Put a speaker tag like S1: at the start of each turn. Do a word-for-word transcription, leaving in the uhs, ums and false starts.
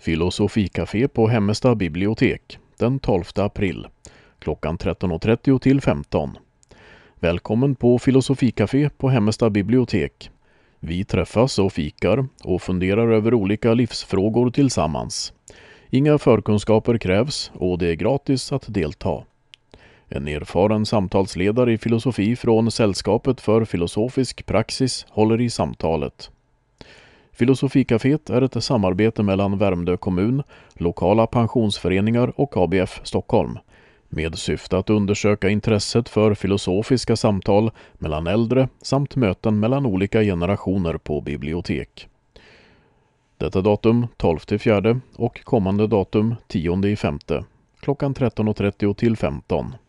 S1: Filosofikafé på Hemmesta bibliotek den tolfte april klockan tretton och trettio till femton. Välkommen på Filosofikafé på Hemmesta bibliotek. Vi träffas och fikar och funderar över olika livsfrågor tillsammans. Inga förkunskaper krävs och det är gratis att delta. En erfaren samtalsledare i filosofi från Sällskapet för filosofisk praxis håller i samtalet. Filosofikaféet är ett samarbete mellan Värmdö kommun, lokala pensionsföreningar och A B F Stockholm med syfte att undersöka intresset för filosofiska samtal mellan äldre samt möten mellan olika generationer på bibliotek. Detta datum tolfte fjärde och kommande datum tionde i femte klockan tretton och trettio till femton.